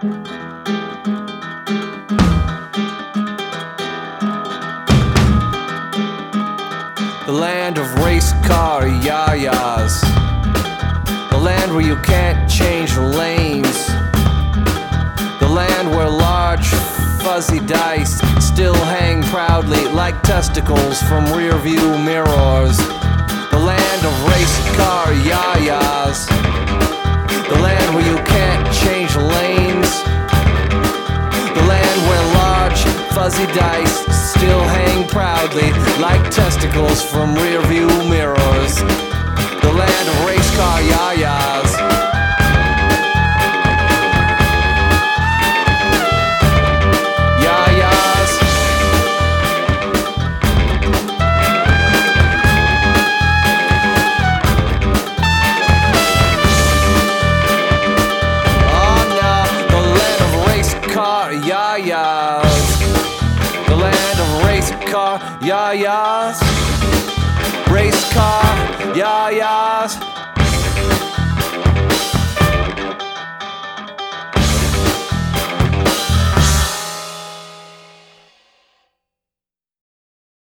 The land of race car yayas, the land where you can't change lanes, the land where large fuzzy dice still hang proudly like testicles from rear view mirrors. The land of race car yayas, the land where you can't change lanes, the land where large fuzzy dice still hang proudly like testicles from rear view mirrors. The land of race car yayas. Yayas. Oh no, the land of race car yayas. The land of race car yayas. Race car yayas.